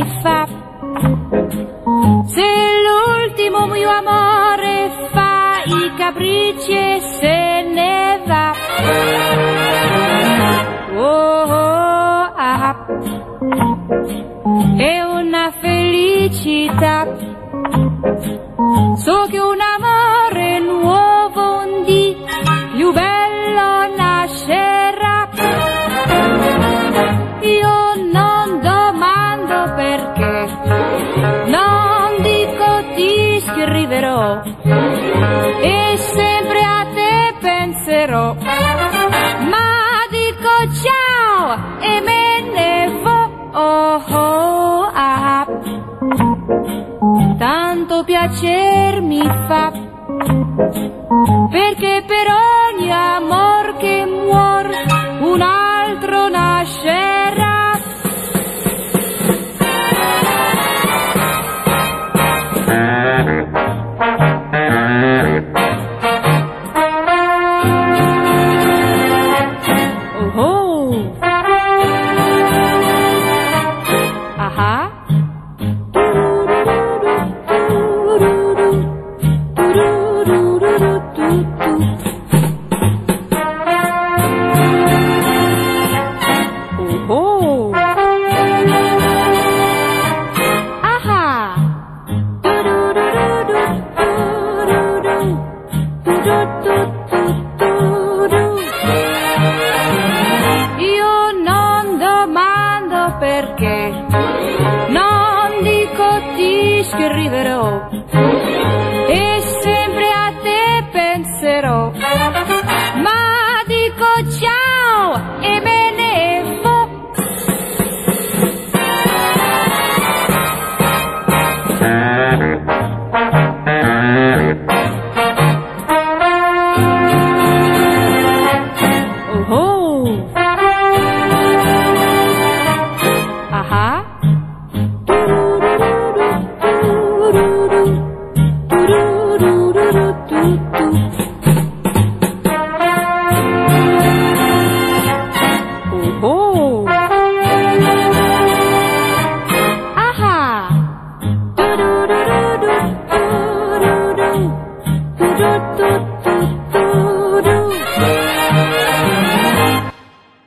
fa. Se l'ultimo mio amore fa i capricci e se ne va. Oh, oh, ah, è una felicità. So che un amore nuovo un dì più bello nascerà. Io non domando perché, non dico ti scriverò e sempre a te penserò, ma dico ciao e me ne vo. Oh, oh, ah, tanto piacer mi fa, perché per ogni amor che muor un altro nascerà. Oh, oh. Aha. Oh, aha. Io non domando perché, non dico ti scriverò e sempre a te penserò, ma dico ciao e me ne vo. Oh, oh. Aha. Oh, oh.